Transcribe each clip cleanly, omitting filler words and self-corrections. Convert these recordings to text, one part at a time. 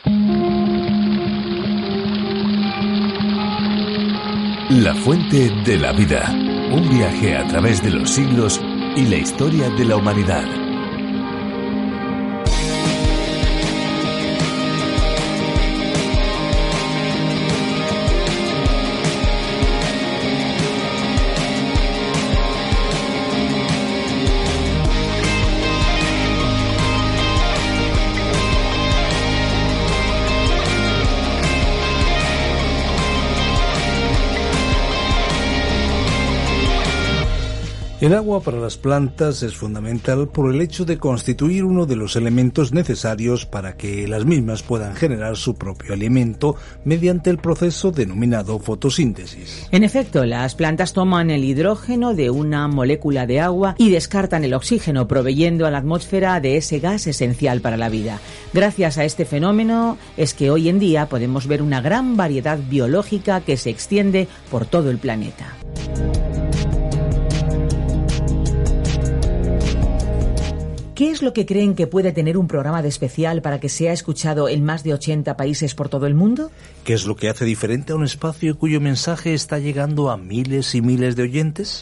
La fuente de la vida. Un viaje a través de los siglos y la historia de la humanidad. El agua para las plantas es fundamental por el hecho de constituir uno de los elementos necesarios para que las mismas puedan generar su propio alimento mediante el proceso denominado fotosíntesis. En efecto, las plantas toman el hidrógeno de una molécula de agua y descartan el oxígeno, proveyendo a la atmósfera de ese gas esencial para la vida. Gracias a este fenómeno es que hoy en día podemos ver una gran variedad biológica que se extiende por todo el planeta. ¿Qué es lo que creen que puede tener un programa de especial para que sea escuchado en más de 80 países por todo el mundo? ¿Qué es lo que hace diferente a un espacio cuyo mensaje está llegando a miles y miles de oyentes?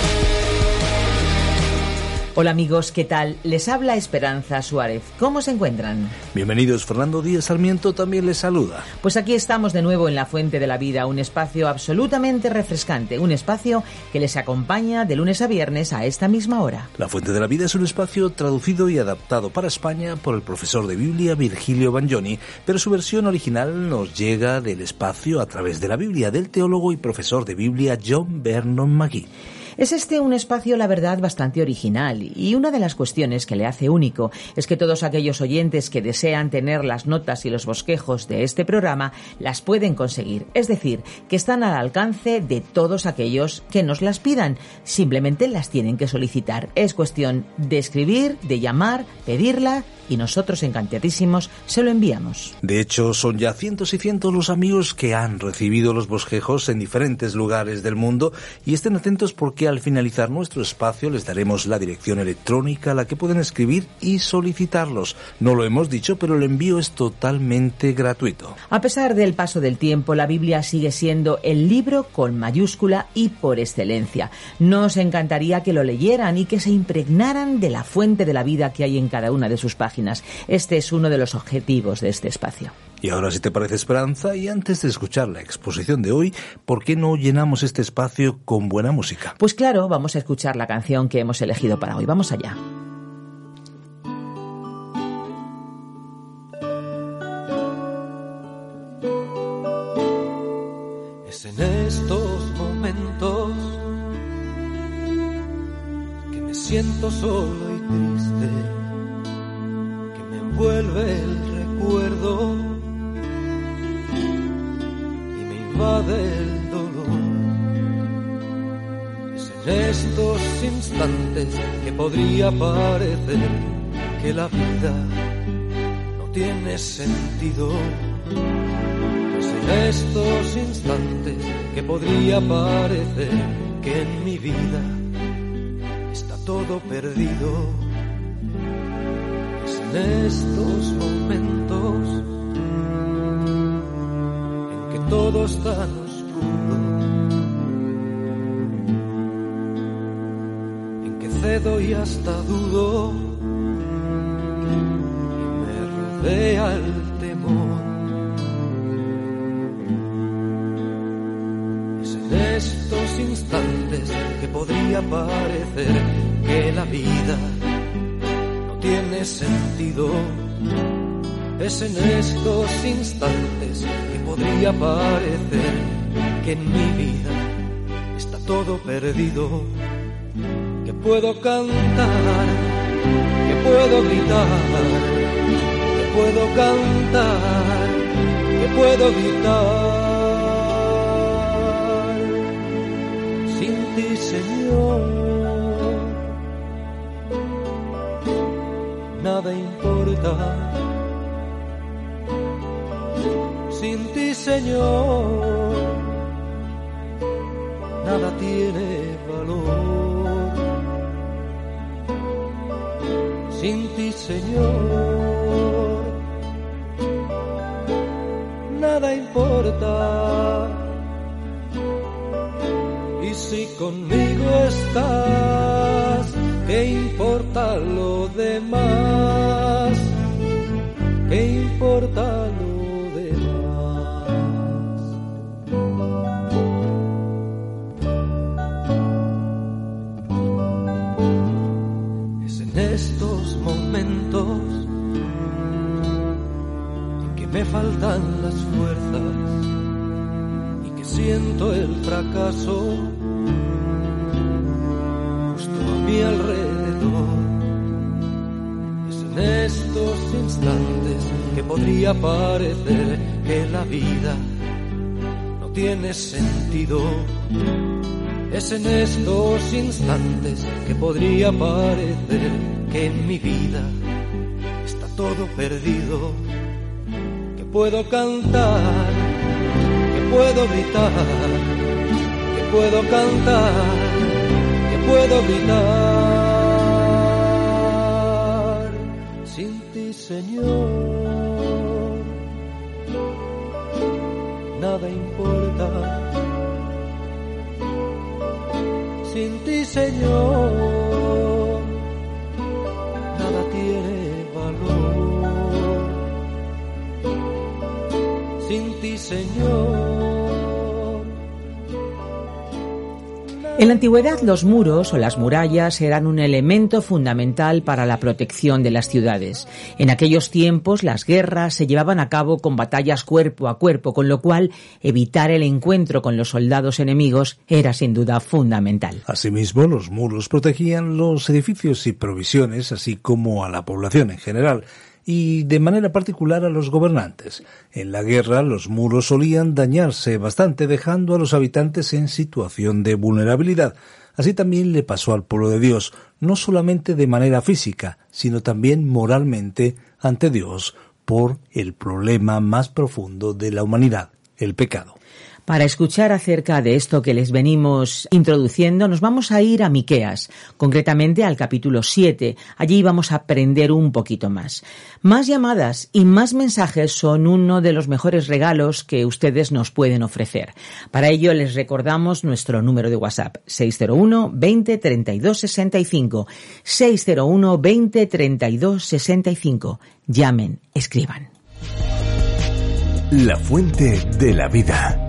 Hola amigos, ¿qué tal? Les habla Esperanza Suárez. ¿Cómo se encuentran? Bienvenidos, Fernando Díaz Sarmiento también les saluda. Pues aquí estamos de nuevo en La Fuente de la Vida, un espacio absolutamente refrescante, un espacio que les acompaña de lunes a viernes a esta misma hora. La Fuente de la Vida es un espacio traducido y adaptado para España por el profesor de Biblia Virgilio Bagnoni, pero su versión original nos llega del espacio a través de la Biblia del teólogo y profesor de Biblia John Vernon McGee. Es un espacio, la verdad, bastante original, y una de las cuestiones que le hace único es que todos aquellos oyentes que desean tener las notas y los bosquejos de este programa las pueden conseguir, es decir, que están al alcance de todos aquellos que nos las pidan, simplemente las tienen que solicitar. Es cuestión de escribir, de llamar, pedirla, y nosotros encantadísimos se lo enviamos. De hecho, son ya cientos y cientos los amigos que han recibido los bosquejos en diferentes lugares del mundo, y estén atentos porque al finalizar nuestro espacio les daremos la dirección electrónica a la que pueden escribir y solicitarlos. No lo hemos dicho, pero el envío es totalmente gratuito. A pesar del paso del tiempo, la Biblia sigue siendo el libro con mayúscula y por excelencia. Nos encantaría que lo leyeran y que se impregnaran de la fuente de la vida que hay en cada una de sus páginas. Este es uno de los objetivos de este espacio. Y ahora, si te parece, Esperanza, y antes de escuchar la exposición de hoy, ¿por qué no llenamos este espacio con buena música? Pues claro, vamos a escuchar la canción que hemos elegido para hoy. Vamos allá. Es en estos momentos que me siento solo y triste, vuelve el recuerdo y me invade el dolor. Es en estos instantes que podría parecer que la vida no tiene sentido. Es en estos instantes que podría parecer que en mi vida está todo perdido. En estos momentos en que todo es tan oscuro, en que cedo y hasta dudo y me rodea el temor. Es en estos instantes que podría parecer que la vida tiene sentido. Es en estos instantes que podría parecer que en mi vida está todo perdido, que puedo cantar, que puedo gritar, que puedo cantar, que puedo gritar sin ti, Señor. Nada importa sin ti, Señor. Nada tiene valor sin ti, Señor. nada importa. Y si conmigo estás, ¿qué importa lo demás? ¿Qué importa lo demás? Es en estos momentos en que me faltan las fuerzas y que siento el fracaso justo a mi alrededor. Es en estos instantes que podría parecer que la vida no tiene sentido. Es en estos instantes que podría parecer que en mi vida está todo perdido. Que puedo cantar, que puedo gritar, que puedo cantar, que puedo gritar. Sin ti, Señor, nada importa. Sin ti, Señor, nada tiene valor. Sin ti, Señor. En la antigüedad, los muros o las murallas eran un elemento fundamental para la protección de las ciudades. En aquellos tiempos, las guerras se llevaban a cabo con batallas cuerpo a cuerpo, con lo cual evitar el encuentro con los soldados enemigos era sin duda fundamental. Asimismo, los muros protegían los edificios y provisiones, así como a la población en general, y de manera particular a los gobernantes. En la guerra, los muros solían dañarse bastante, dejando a los habitantes en situación de vulnerabilidad. Así también le pasó al pueblo de Dios, no solamente de manera física, sino también moralmente ante Dios, por el problema más profundo de la humanidad, el pecado. Para escuchar acerca de esto que les venimos introduciendo, nos vamos a ir a Miqueas, concretamente al capítulo 7. Allí vamos a aprender un poquito más. Más llamadas y más mensajes son uno de los mejores regalos que ustedes nos pueden ofrecer. Para ello les recordamos nuestro número de WhatsApp, 601 20 32 65, 601 20 32 65. Llamen, escriban. La fuente de la vida.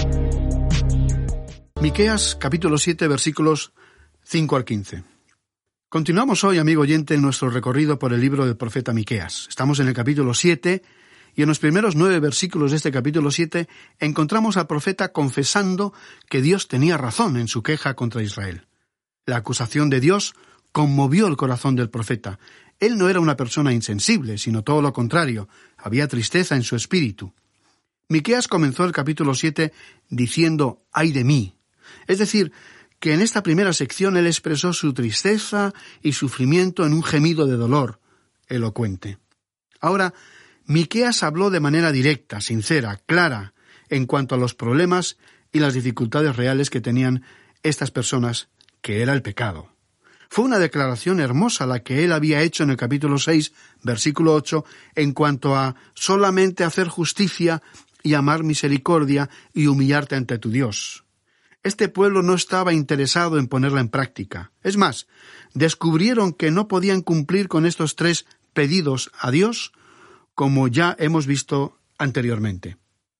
Miqueas, capítulo 7, versículos 5 al 15. Continuamos hoy, amigo oyente, en nuestro recorrido por el libro del profeta Miqueas. Estamos en el capítulo 7, y en los primeros 9 versículos de este capítulo 7 encontramos al profeta confesando que Dios tenía razón en su queja contra Israel. La acusación de Dios conmovió el corazón del profeta. Él no era una persona insensible, sino todo lo contrario, había tristeza en su espíritu. Miqueas comenzó el capítulo 7 diciendo, «¡Ay de mí!». Es decir, que en esta primera sección él expresó su tristeza y sufrimiento en un gemido de dolor elocuente. Ahora, Miqueas habló de manera directa, sincera, clara, en cuanto a los problemas y las dificultades reales que tenían estas personas, que era el pecado. Fue una declaración hermosa la que él había hecho en el capítulo 6, versículo 8, en cuanto a solamente hacer justicia y amar misericordia y humillarte ante tu Dios. Este pueblo no estaba interesado en ponerla en práctica. Es más, descubrieron que no podían cumplir con estos 3 pedidos a Dios, como ya hemos visto anteriormente.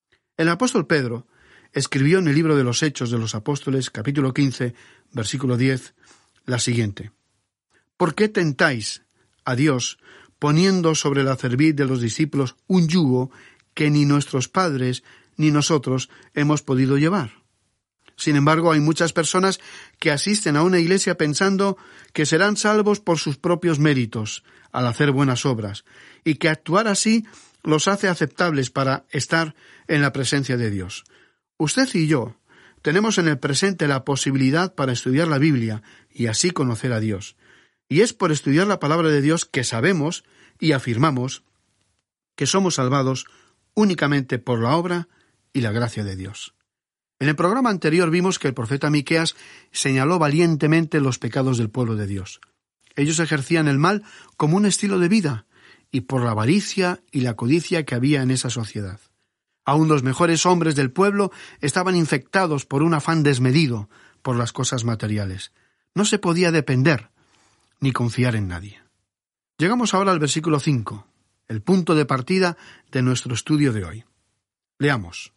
El apóstol Pedro escribió en el libro de los Hechos de los Apóstoles, capítulo 15, versículo 10, la siguiente: ¿Por qué tentáis a Dios poniendo sobre la cerviz de los discípulos un yugo que ni nuestros padres ni nosotros hemos podido llevar? Sin embargo, hay muchas personas que asisten a una iglesia pensando que serán salvos por sus propios méritos, al hacer buenas obras, y que actuar así los hace aceptables para estar en la presencia de Dios. Usted y yo tenemos en el presente la posibilidad para estudiar la Biblia y así conocer a Dios. Y es por estudiar la palabra de Dios que sabemos y afirmamos que somos salvados únicamente por la obra y la gracia de Dios. En el programa anterior vimos que el profeta Miqueas señaló valientemente los pecados del pueblo de Dios. Ellos ejercían el mal como un estilo de vida, y por la avaricia y la codicia que había en esa sociedad. Aún los mejores hombres del pueblo estaban infectados por un afán desmedido por las cosas materiales. No se podía depender ni confiar en nadie. Llegamos ahora al versículo 5, el punto de partida de nuestro estudio de hoy. Leamos.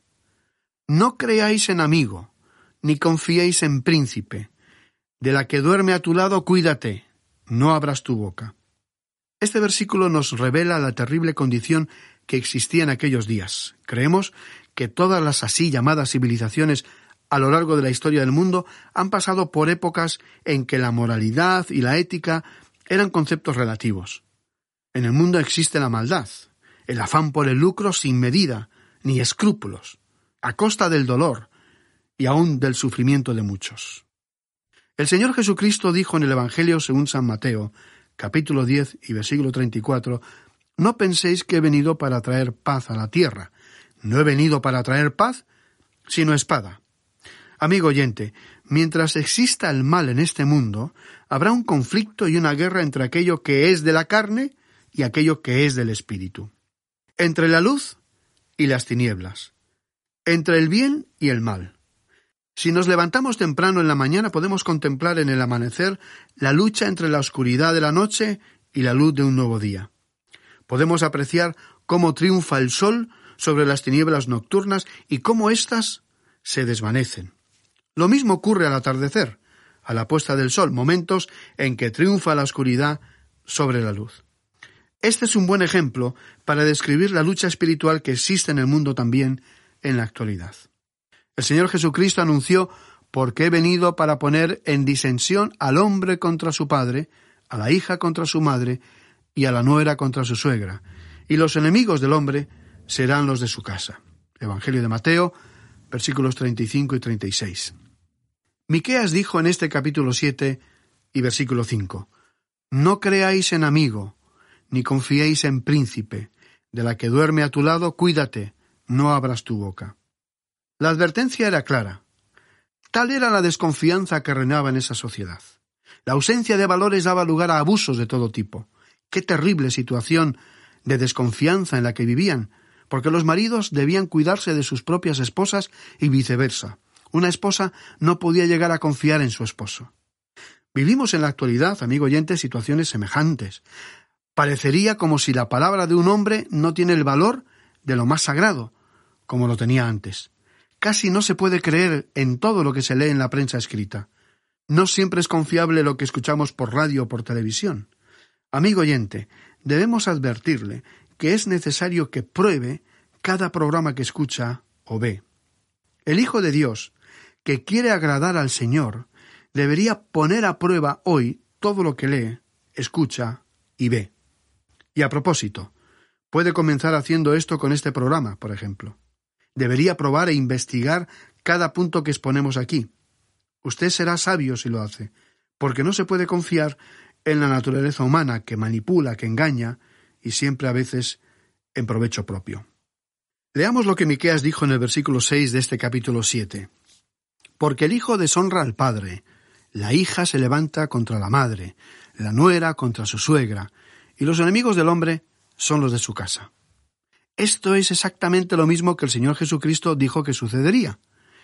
No creáis en amigo, ni confiéis en príncipe. De la que duerme a tu lado, cuídate, no abras tu boca. Este versículo nos revela la terrible condición que existía en aquellos días. Creemos que todas las así llamadas civilizaciones a lo largo de la historia del mundo han pasado por épocas en que la moralidad y la ética eran conceptos relativos. En el mundo existe la maldad, el afán por el lucro sin medida ni escrúpulos, a costa del dolor y aún del sufrimiento de muchos. El Señor Jesucristo dijo en el Evangelio según San Mateo, capítulo 10 y versículo 34, «No penséis que he venido para traer paz a la tierra. No he venido para traer paz, sino espada». Amigo oyente, mientras exista el mal en este mundo, habrá un conflicto y una guerra entre aquello que es de la carne y aquello que es del espíritu. Entre la luz y las tinieblas. Entre el bien y el mal. Si nos levantamos temprano en la mañana, podemos contemplar en el amanecer la lucha entre la oscuridad de la noche y la luz de un nuevo día. Podemos apreciar cómo triunfa el sol sobre las tinieblas nocturnas y cómo éstas se desvanecen. Lo mismo ocurre al atardecer, a la puesta del sol, momentos en que triunfa la oscuridad sobre la luz. Este es un buen ejemplo para describir la lucha espiritual que existe en el mundo también en la actualidad. El Señor Jesucristo anunció: «Porque he venido para poner en disensión al hombre contra su padre, a la hija contra su madre y a la nuera contra su suegra, y los enemigos del hombre serán los de su casa». Evangelio de Mateo, versículos 35 y 36. Miqueas dijo en este capítulo 7 y versículo 5, «No creáis en amigo, ni confiéis en príncipe. De la que duerme a tu lado, cuídate, no abras tu boca». La advertencia era clara. Tal era la desconfianza que reinaba en esa sociedad. La ausencia de valores daba lugar a abusos de todo tipo. Qué terrible situación de desconfianza en la que vivían, porque los maridos debían cuidarse de sus propias esposas y viceversa. Una esposa no podía llegar a confiar en su esposo. Vivimos en la actualidad, amigo oyente, situaciones semejantes. Parecería como si la palabra de un hombre no tiene el valor de lo más sagrado, como lo tenía antes. Casi no se puede creer en todo lo que se lee en la prensa escrita. No siempre es confiable lo que escuchamos por radio o por televisión. Amigo oyente, debemos advertirle que es necesario que pruebe cada programa que escucha o ve. El Hijo de Dios, que quiere agradar al Señor, debería poner a prueba hoy todo lo que lee, escucha y ve. Y a propósito, puede comenzar haciendo esto con este programa, por ejemplo. Debería probar e investigar cada punto que exponemos aquí. Usted será sabio si lo hace, porque no se puede confiar en la naturaleza humana que manipula, que engaña, y siempre a veces en provecho propio. Leamos lo que Miqueas dijo en el versículo 6 de este capítulo 7. «Porque el hijo deshonra al padre, la hija se levanta contra la madre, la nuera contra su suegra, y los enemigos del hombre son los de su casa». Esto es exactamente lo mismo que el Señor Jesucristo dijo que sucedería.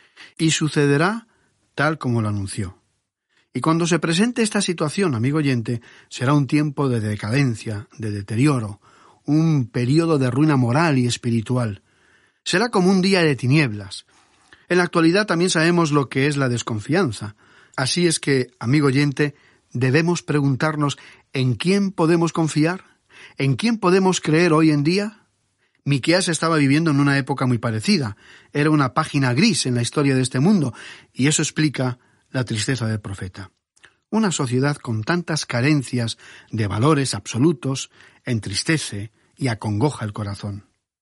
Y sucederá tal como lo anunció. Y cuando se presente esta situación, amigo oyente, será un tiempo de decadencia, de deterioro, un período de ruina moral y espiritual. Será como un día de tinieblas. En la actualidad también sabemos lo que es la desconfianza. Así es que, amigo oyente, debemos preguntarnos ¿en quién podemos confiar? ¿En quién podemos creer hoy en día? Miqueas estaba viviendo en una época muy parecida. Era una página gris en la historia de este mundo, y eso explica la tristeza del profeta. Una sociedad con tantas carencias de valores absolutos entristece y acongoja el corazón.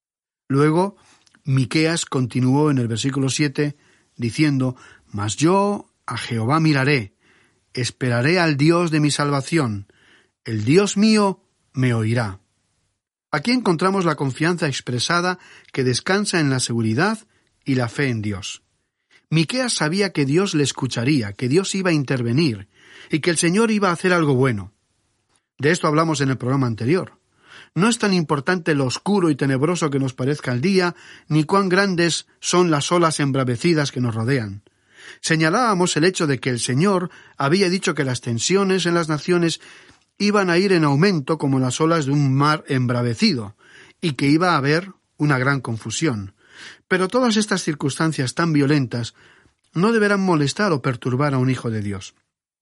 Luego, Miqueas continuó en el versículo 7 diciendo: «Mas yo a Jehová miraré, esperaré al Dios de mi salvación, el Dios mío me oirá». Aquí encontramos la confianza expresada que descansa en la seguridad y la fe en Dios. Miqueas sabía que Dios le escucharía, que Dios iba a intervenir y que el Señor iba a hacer algo bueno. De esto hablamos en el programa anterior. No es tan importante lo oscuro y tenebroso que nos parezca el día, ni cuán grandes son las olas embravecidas que nos rodean. Señalábamos el hecho de que el Señor había dicho que las tensiones en las naciones iban a ir en aumento como las olas de un mar embravecido, y que iba a haber una gran confusión. Pero todas estas circunstancias tan violentas no deberán molestar o perturbar a un hijo de Dios.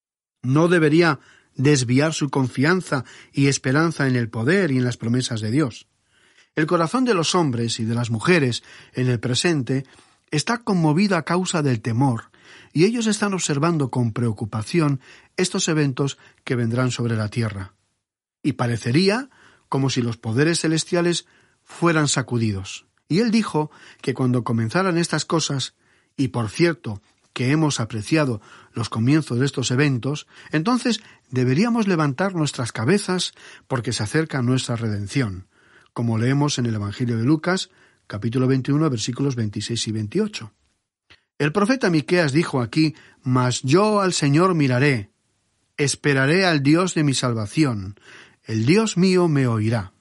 No debería desviar su confianza y esperanza en el poder y en las promesas de Dios. El corazón de los hombres y de las mujeres en el presente está conmovido a causa del temor, y ellos están observando con preocupación estos eventos que vendrán sobre la tierra. Y parecería como si los poderes celestiales fueran sacudidos. Y él dijo que cuando comenzaran estas cosas, y por cierto que hemos apreciado los comienzos de estos eventos, entonces deberíamos levantar nuestras cabezas porque se acerca nuestra redención, como leemos en el Evangelio de Lucas, capítulo 21, versículos 26 y 28. El profeta Miqueas dijo aquí: «Mas yo al Señor miraré, esperaré al Dios de mi salvación, el Dios mío me oirá».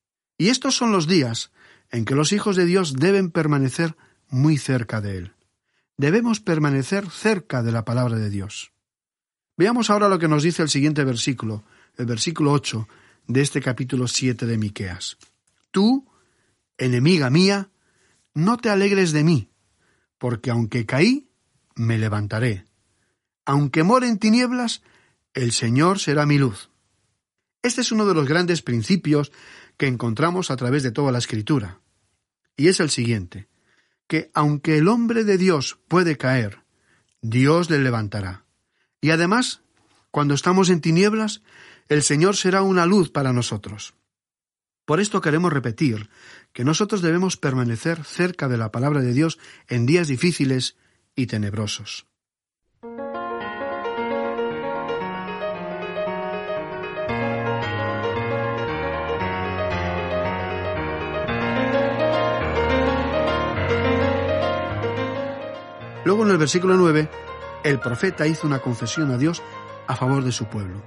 Y estos son los días en que los hijos de Dios deben permanecer muy cerca de Él. Debemos permanecer cerca de la palabra de Dios. Veamos ahora lo que nos dice el siguiente versículo, el versículo 8 de este capítulo 7 de Miqueas. «Tú, enemiga mía, no te alegres de mí, porque aunque caí, me levantaré. Aunque more en tinieblas, el Señor será mi luz». Este es uno de los grandes principios que encontramos a través de toda la Escritura. Y es el siguiente: que aunque el hombre de Dios puede caer, Dios le levantará. Y además, cuando estamos en tinieblas, el Señor será una luz para nosotros. Por esto queremos repetir que nosotros debemos permanecer cerca de la palabra de Dios en días difíciles y tenebrosos. Luego en el versículo 9, el profeta hizo una confesión a Dios a favor de su pueblo.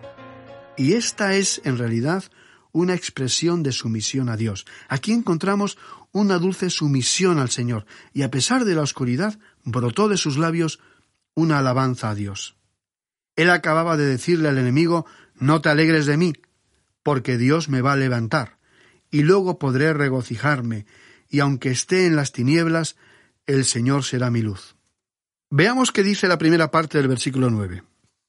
Y esta es, en realidad, una expresión de sumisión a Dios. Aquí encontramos una dulce sumisión al Señor, y a pesar de la oscuridad, brotó de sus labios una alabanza a Dios. Él acababa de decirle al enemigo: «No te alegres de mí, porque Dios me va a levantar, y luego podré regocijarme, y aunque esté en las tinieblas, el Señor será mi luz». Veamos qué dice la primera parte del versículo 9.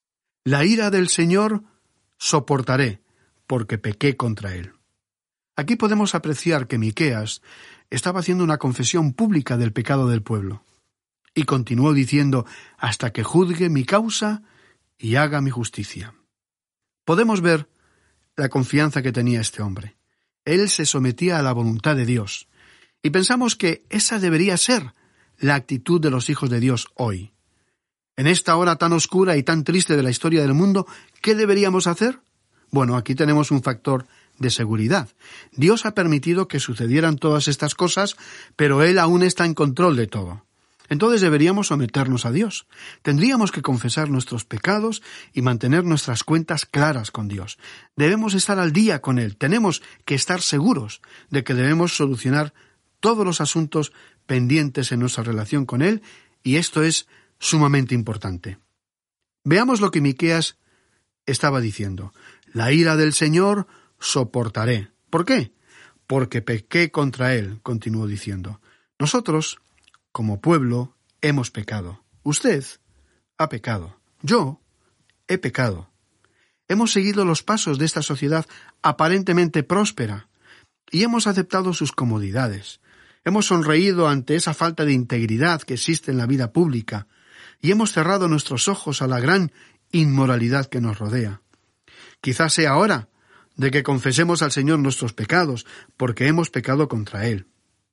«La ira del Señor soportaré, porque pequé contra Él». Aquí podemos apreciar que Miqueas estaba haciendo una confesión pública del pecado del pueblo. Y continuó diciendo: «Hasta que juzgue mi causa y haga mi justicia». Podemos ver la confianza que tenía este hombre. Él se sometía a la voluntad de Dios. Y pensamos que esa debería ser la actitud de los hijos de Dios hoy. En esta hora tan oscura y tan triste de la historia del mundo, ¿qué deberíamos hacer? Bueno, aquí tenemos un factor de seguridad. Dios ha permitido que sucedieran todas estas cosas, pero Él aún está en control de todo. Entonces deberíamos someternos a Dios. Tendríamos que confesar nuestros pecados y mantener nuestras cuentas claras con Dios. Debemos estar al día con Él. Tenemos que estar seguros de que debemos solucionar todos los asuntos pendientes en nuestra relación con Él, y esto es sumamente importante. Veamos lo que Miqueas estaba diciendo. «La ira del Señor soportaré». ¿Por qué? «Porque pequé contra Él», continuó diciendo. Nosotros, como pueblo, hemos pecado. Usted ha pecado. Yo he pecado. Hemos seguido los pasos de esta sociedad aparentemente próspera y hemos aceptado sus comodidades. Hemos sonreído ante esa falta de integridad que existe en la vida pública y hemos cerrado nuestros ojos a la gran inmoralidad que nos rodea. Quizás sea hora de que confesemos al Señor nuestros pecados, porque hemos pecado contra Él.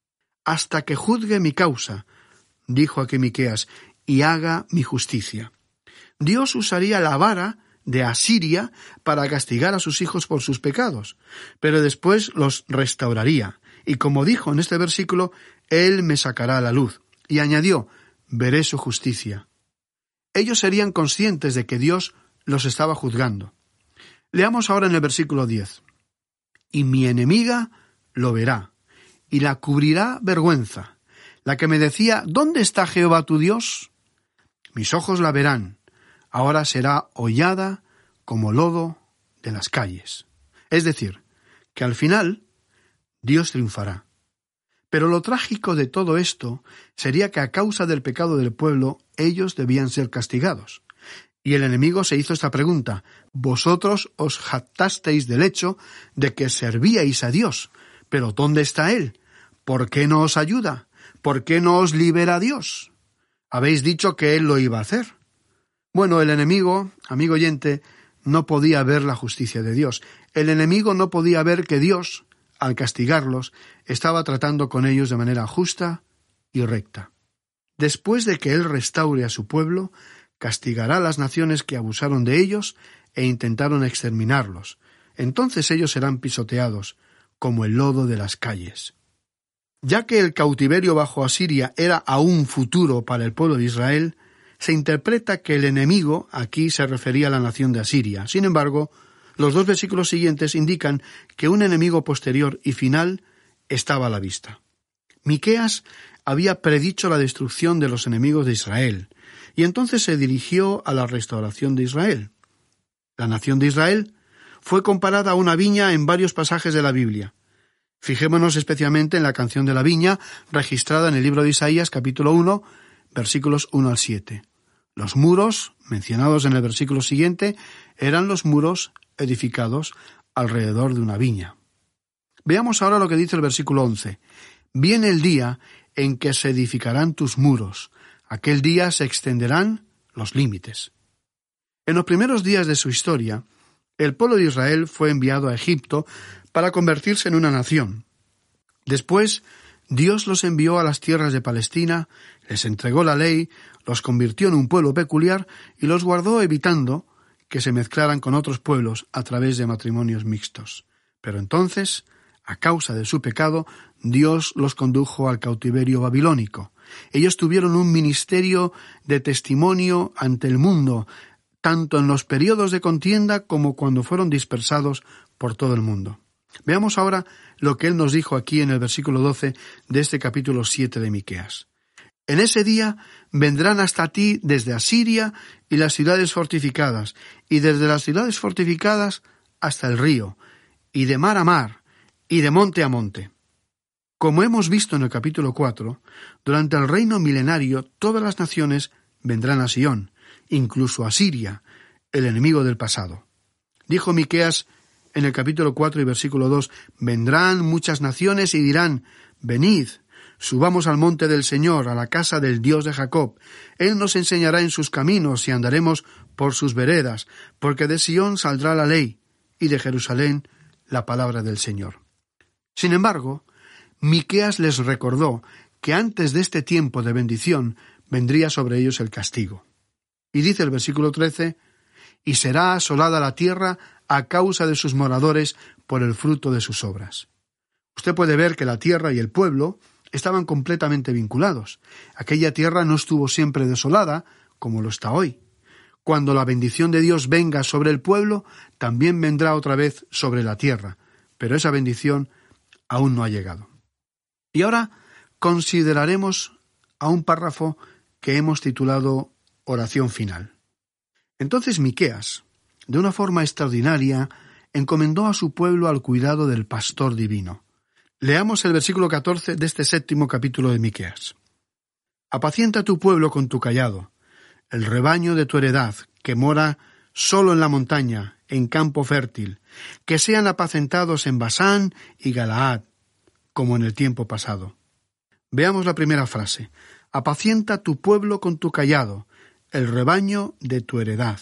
«Hasta que juzgue mi causa», dijo aquí Miqueas, «y haga mi justicia». Dios usaría la vara de Asiria para castigar a sus hijos por sus pecados, pero después los restauraría. Y como dijo en este versículo, Él me sacará a la luz. Y añadió: «Veré su justicia». Ellos serían conscientes de que Dios los estaba juzgando. Leamos ahora en el versículo 10. y mi enemiga lo verá, y la cubrirá vergüenza. La que me decía, ¿dónde está Jehová tu Dios? Mis ojos la verán, ahora será hollada como lodo de las calles. Es decir, que al final Dios triunfará. Pero lo trágico de todo esto sería que a causa del pecado del pueblo ellos debían ser castigados. Y el enemigo se hizo esta pregunta: vosotros os jactasteis del hecho de que servíais a Dios, pero ¿dónde está Él? ¿Por qué no os ayuda? ¿Por qué no os libera Dios? Habéis dicho que Él lo iba a hacer. Bueno, el enemigo, amigo oyente, no podía ver la justicia de Dios. El enemigo no podía ver que Dios, al castigarlos, estaba tratando con ellos de manera justa y recta. Después de que Él restaure a su pueblo, castigará a las naciones que abusaron de ellos e intentaron exterminarlos. Entonces ellos serán pisoteados, como el lodo de las calles. Ya que el cautiverio bajo Asiria era aún futuro para el pueblo de Israel, se interpreta que el enemigo aquí se refería a la nación de Asiria. Sin embargo, los 2 versículos siguientes indican que un enemigo posterior y final estaba a la vista. Miqueas había predicho la destrucción de los enemigos de Israel, y entonces se dirigió a la restauración de Israel. La nación de Israel fue comparada a una viña en varios pasajes de la Biblia. Fijémonos especialmente en la canción de la viña, registrada en el libro de Isaías, capítulo 1, versículos 1 al 7. Los muros, mencionados en el versículo siguiente, eran los muros edificados alrededor de una viña. Veamos ahora lo que dice el versículo 11. Viene el día en que se edificarán tus muros. Aquel día se extenderán los límites. En los primeros días de su historia, el pueblo de Israel fue enviado a Egipto para convertirse en una nación. Después, Dios los envió a las tierras de Palestina, les entregó la ley, los convirtió en un pueblo peculiar y los guardó evitando que se mezclaran con otros pueblos a través de matrimonios mixtos. Pero entonces, a causa de su pecado, Dios los condujo al cautiverio babilónico. Ellos tuvieron un ministerio de testimonio ante el mundo, tanto en los periodos de contienda como cuando fueron dispersados por todo el mundo. Veamos ahora lo que Él nos dijo aquí en el versículo 12 de este capítulo 7 de Miqueas. En ese día vendrán hasta ti desde Asiria y las ciudades fortificadas, y desde las ciudades fortificadas hasta el río, y de mar a mar, y de monte a monte. Como hemos visto en el capítulo 4, durante el reino milenario todas las naciones vendrán a Sión, incluso a Siria, el enemigo del pasado. Dijo Miqueas en el capítulo 4 y versículo 2, vendrán muchas naciones y dirán, venid, subamos al monte del Señor, a la casa del Dios de Jacob. Él nos enseñará en sus caminos y andaremos por sus veredas, porque de Sión saldrá la ley y de Jerusalén la palabra del Señor. Sin embargo, Miqueas les recordó que antes de este tiempo de bendición vendría sobre ellos el castigo. Y dice el versículo 13, y será asolada la tierra a causa de sus moradores por el fruto de sus obras. Usted puede ver que la tierra y el pueblo estaban completamente vinculados. Aquella tierra no estuvo siempre desolada, como lo está hoy. Cuando la bendición de Dios venga sobre el pueblo, también vendrá otra vez sobre la tierra, pero esa bendición aún no ha llegado. Y ahora consideraremos a un párrafo que hemos titulado Oración final. Entonces Miqueas, de una forma extraordinaria, encomendó a su pueblo al cuidado del pastor divino. Leamos el versículo 14 de este 7º capítulo de Miqueas. Apacienta tu pueblo con tu cayado, el rebaño de tu heredad, que mora solo en la montaña, en campo fértil, que sean apacentados en Basán y Galaad, como en el tiempo pasado. Veamos la primera frase. Apacienta tu pueblo con tu cayado, el rebaño de tu heredad.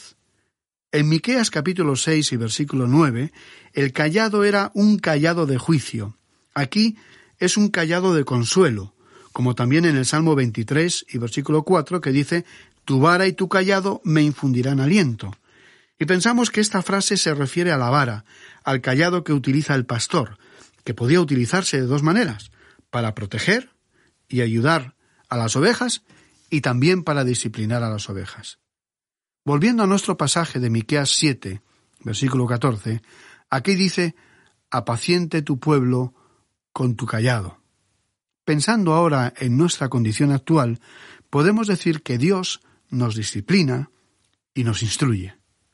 En Miqueas capítulo 6 y versículo 9, el cayado era un cayado de juicio. Aquí es un cayado de consuelo, como también en el Salmo 23 y versículo 4, que dice, tu vara y tu cayado me infundirán aliento. Y pensamos que esta frase se refiere a la vara, al cayado que utiliza el pastor, que podía utilizarse de 2 maneras, para proteger y ayudar a las ovejas y también para disciplinar a las ovejas. Volviendo a nuestro pasaje de Miqueas 7, versículo 14, aquí dice, apaciente tu pueblo con tu cayado. Pensando ahora en nuestra condición actual, podemos decir que Dios nos disciplina y nos instruye.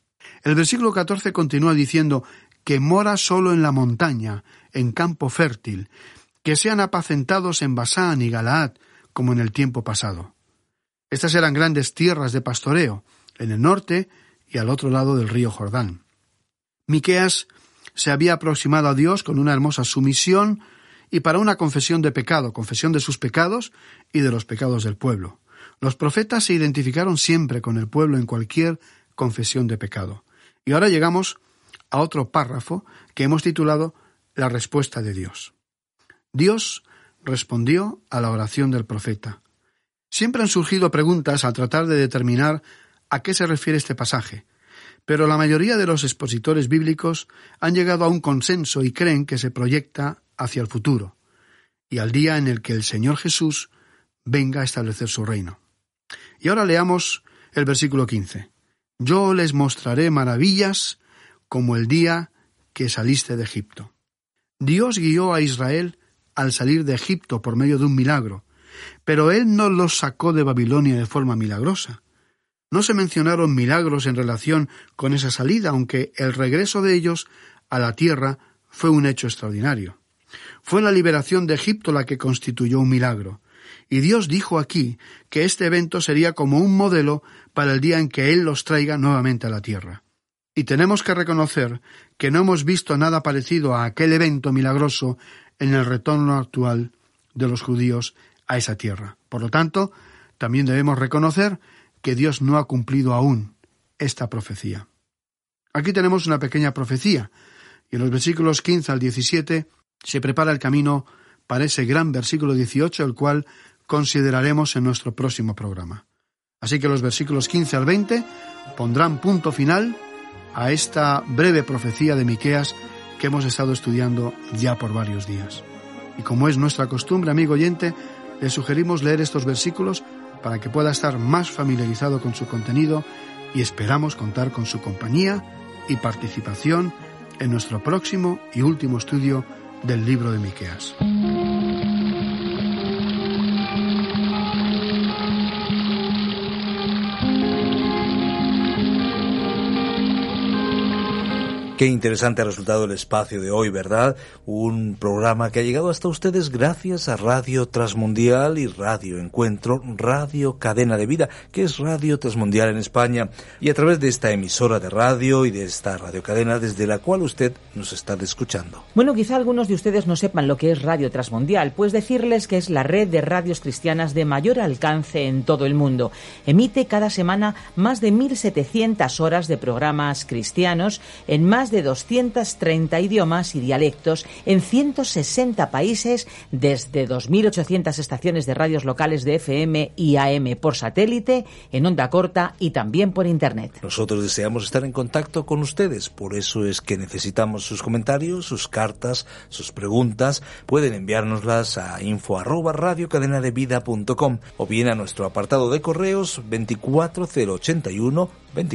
El versículo 14 continúa diciendo que mora solo en la montaña, en campo fértil, que sean apacentados en Basán y Galaad, como en el tiempo pasado. Estas eran grandes tierras de pastoreo, en el norte y al otro lado del río Jordán. Miqueas se había aproximado a Dios con una hermosa sumisión y para una confesión de pecado, confesión de sus pecados y de los pecados del pueblo. Los profetas se identificaron siempre con el pueblo en cualquier confesión de pecado. Y ahora llegamos a otro párrafo que hemos titulado La respuesta de Dios. Dios respondió a la oración del profeta. Siempre han surgido preguntas al tratar de determinar a qué se refiere este pasaje, pero la mayoría de los expositores bíblicos han llegado a un consenso y creen que se proyecta hacia el futuro y al día en el que el Señor Jesús venga a establecer su reino. Y ahora leamos el versículo 15. Yo les mostraré maravillas como el día que saliste de Egipto. Dios guió a Israel al salir de Egipto por medio de un milagro, pero Él no los sacó de Babilonia de forma milagrosa. No se mencionaron milagros en relación con esa salida, aunque el regreso de ellos a la tierra fue un hecho extraordinario. Fue la liberación de Egipto la que constituyó un milagro, y Dios dijo aquí que este evento sería como un modelo para el día en que Él los traiga nuevamente a la tierra. Y tenemos que reconocer que no hemos visto nada parecido a aquel evento milagroso en el retorno actual de los judíos a esa tierra. Por lo tanto, también debemos reconocer que Dios no ha cumplido aún esta profecía. Aquí tenemos una pequeña profecía, y en los versículos 15 al 17 se prepara el camino para ese gran versículo 18, el cual consideraremos en nuestro próximo programa. Así que los versículos 15 al 20 pondrán punto final a esta breve profecía de Miqueas que hemos estado estudiando ya por varios días. Y como es nuestra costumbre, amigo oyente, le sugerimos leer estos versículos para que pueda estar más familiarizado con su contenido y esperamos contar con su compañía y participación en nuestro próximo y último estudio del libro de Miqueas. Qué interesante ha resultado el espacio de hoy, ¿verdad? Un programa que ha llegado hasta ustedes gracias a Radio Transmundial y Radio Encuentro, Radio Cadena de Vida, que es Radio Transmundial en España, y a través de esta emisora de radio y de esta radiocadena desde la cual usted nos está escuchando. Bueno, quizá algunos de ustedes no sepan lo que es Radio Transmundial, pues decirles que es la red de radios cristianas de mayor alcance en todo el mundo. Emite cada semana más de 1.700 horas de programas cristianos en más de 230 idiomas y dialectos en 160 países, desde 2.800 estaciones de radios locales de FM y AM por satélite, en onda corta y también por Internet. Nosotros deseamos estar en contacto con ustedes, por eso es que necesitamos sus comentarios, sus cartas, sus preguntas. Pueden enviárnoslas a info@radiocadenadevida.com o bien a nuestro apartado de correos 24081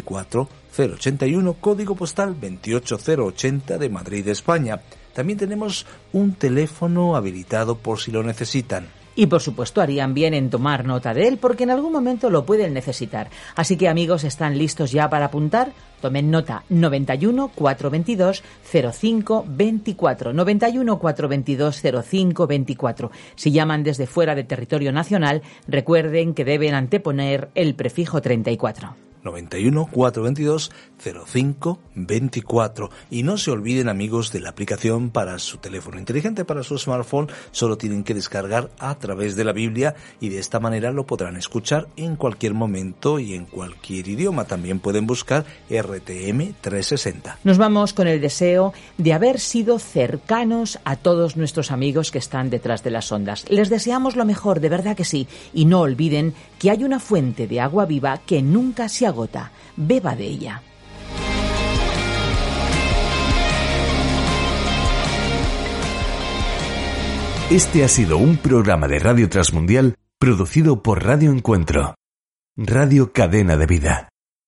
24081, código postal 28080 de Madrid, España. También tenemos un teléfono habilitado por si lo necesitan. Y por supuesto harían bien en tomar nota de él, porque en algún momento lo pueden necesitar. Así que amigos, ¿están listos ya para apuntar? Tomen nota: 91 422 05 24, 91 422 05 24. Si llaman desde fuera de territorio nacional, recuerden que deben anteponer el prefijo 34. 91 422 05 24. Y no se olviden, amigos, de la aplicación para su teléfono inteligente, para su smartphone. Solo tienen que descargar a través de la Biblia y de esta manera lo podrán escuchar en cualquier momento y en cualquier idioma. También pueden buscar RTM 360. Nos vamos con el deseo de haber sido cercanos a todos nuestros amigos que están detrás de las ondas. Les deseamos lo mejor, de verdad que sí. Y no olviden que hay una fuente de agua viva que nunca se agota. Beba de ella. Este ha sido un programa de Radio Transmundial producido por Radio Encuentro, Radio Cadena de Vida.